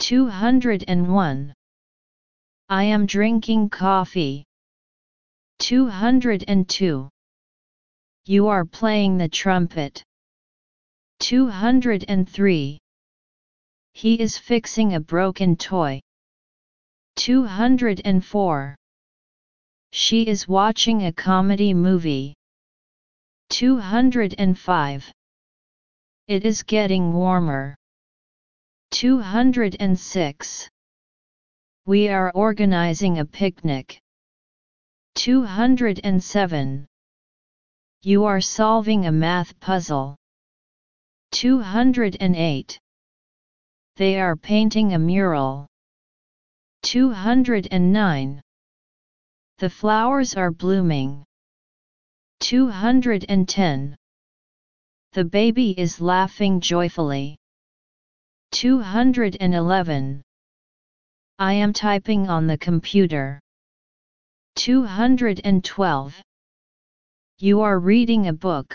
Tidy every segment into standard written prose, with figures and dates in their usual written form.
201. I am drinking coffee. 202. You are playing the trumpet. 203. He is fixing a broken toy. 204. She is watching a comedy movie. 205. It is getting warmer. 206. We are organizing a picnic. 207. You are solving a math puzzle. 208. They are painting a mural. 209. The flowers are blooming. 210. The baby is laughing joyfully. 211. I am typing on the computer. 212. You are reading a book.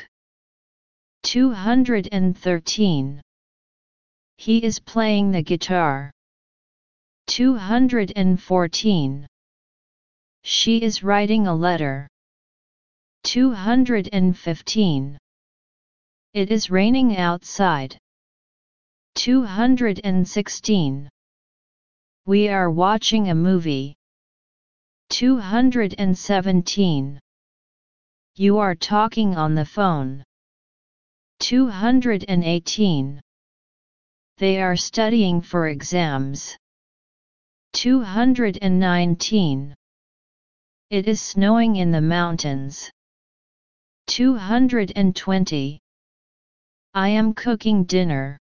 213. He is playing the guitar. 214. She is writing a letter. 215. It is raining outside. 216. We are watching a movie. 217. You are talking on the phone. 218. They are studying for exams. 219. It is snowing in the mountains. 220. I am cooking dinner.